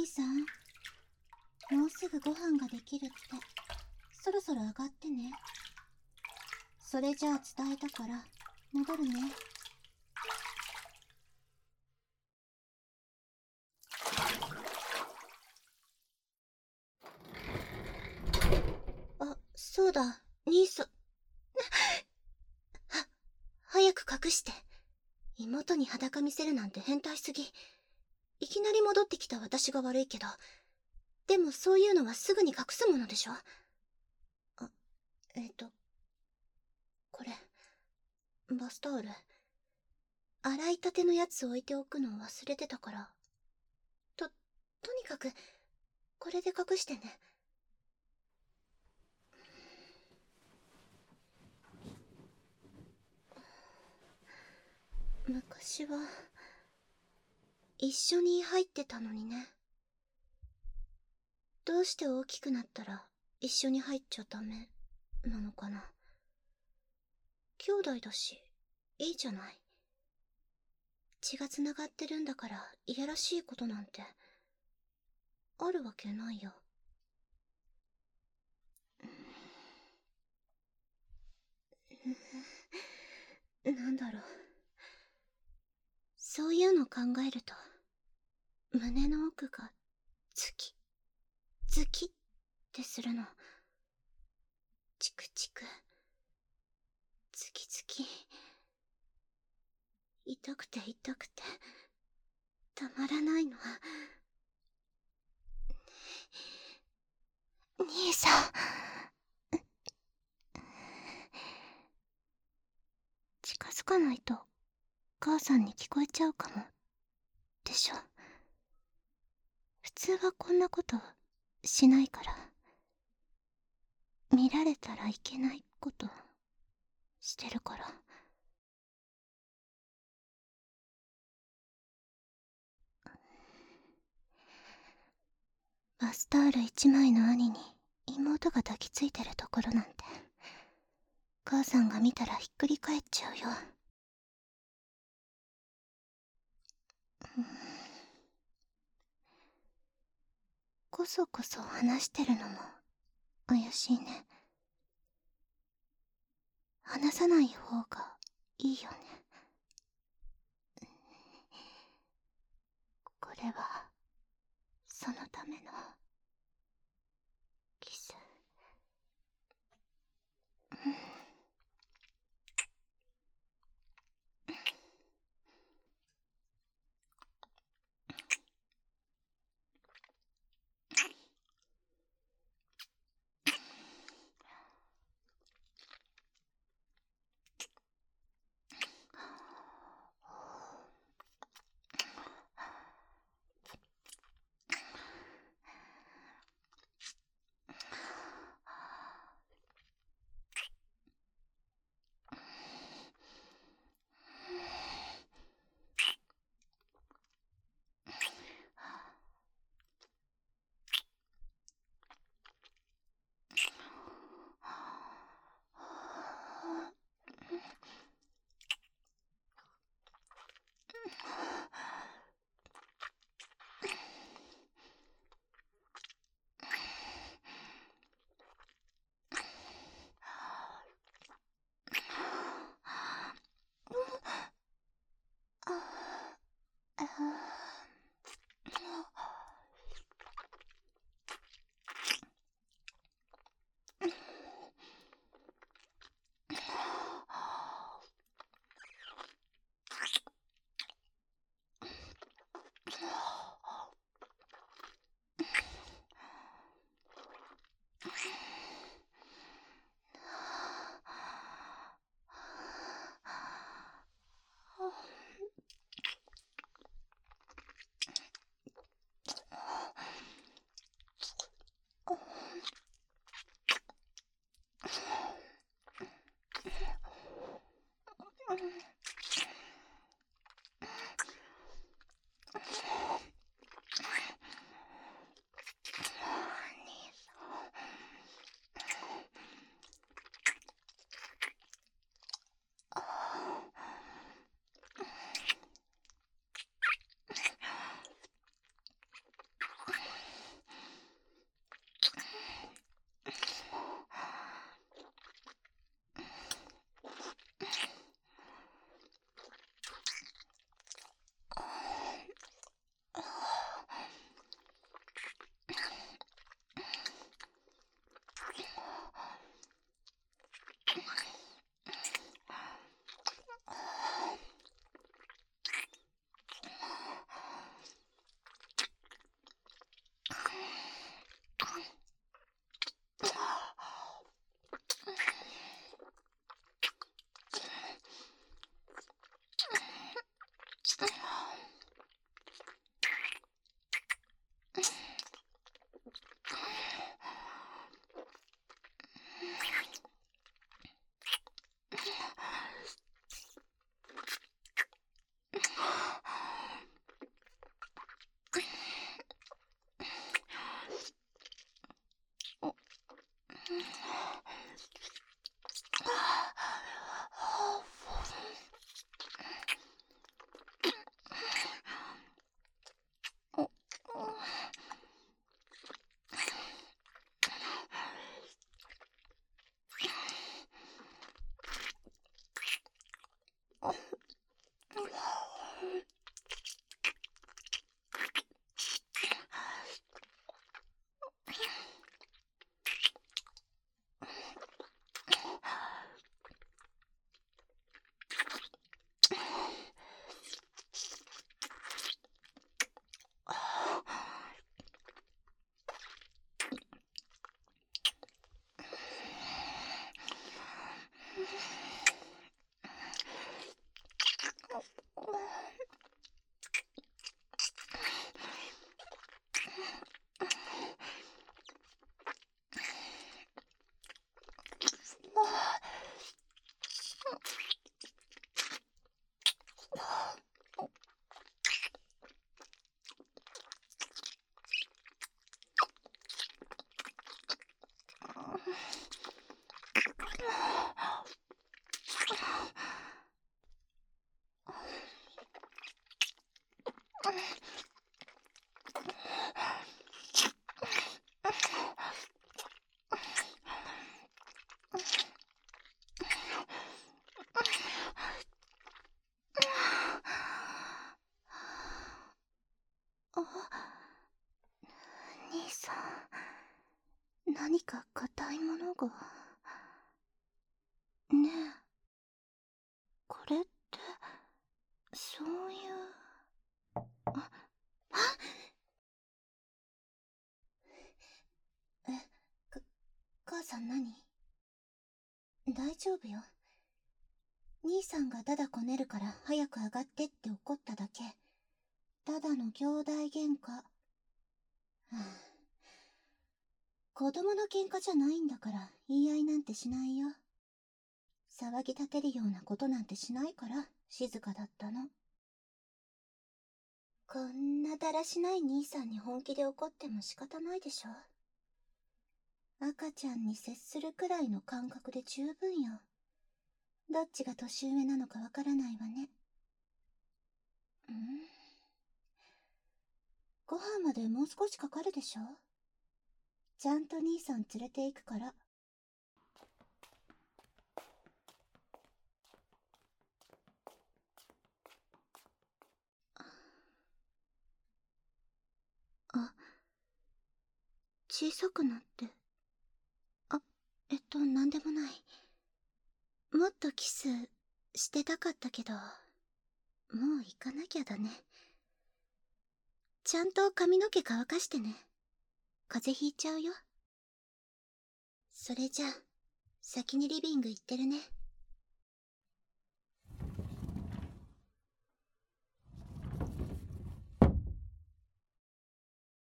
兄さん、もうすぐご飯ができるって。そろそろ上がってね。それじゃあ伝えたから戻るね。あ、そうだ、兄さん。早く隠して。妹に裸見せるなんて変態すぎ。いきなり戻ってきた私が悪いけど、でもそういうのはすぐに隠すものでしょ。あ、これ、バスタオル。洗いたてのやつ置いておくの忘れてたから。とにかく、これで隠してね。昔は、一緒に入ってたのにね。どうして大きくなったら一緒に入っちゃダメなのかな。兄弟だし、いいじゃない。血が繋がってるんだからいやらしいことなんて、あるわけないよ。なんだろう。そういうの考えると、胸の奥がズキ、ズキってするの。チクチク、ズキズキ。痛くて痛くて、たまらないの。兄さん。近づかないと母さんに聞こえちゃうかもでしょ。普通はこんなことしないから。見られたらいけないことしてるから。バスタオル一枚の兄に妹が抱きついてるところなんて、母さんが見たらひっくり返っちゃうよ。こそこそ話してるのも怪しいね。話さない方がいいよね。これはそのためのキス。 兄さん、何か硬いものが。ねえ、これって、そういう。え、母さん何？大丈夫よ。兄さんがダダこねるから早く上がってって怒っただけ。ただの兄弟喧嘩。はあ、子供の喧嘩じゃないんだから言い合いなんてしないよ。騒ぎ立てるようなことなんてしないから静かだったの。こんなだらしない兄さんに本気で怒っても仕方ないでしょ。赤ちゃんに接するくらいの感覚で十分よ。どっちが年上なのかわからないわね。ご飯までもう少しかかるでしょ。ちゃんと兄さん連れて行くから。あ、小さくなって。あ、なんでもない。もっとキスしてたかったけど、もう行かなきゃだね。ちゃんと髪の毛乾かしてね。風邪ひいちゃうよ。それじゃあ、先にリビング行ってるね。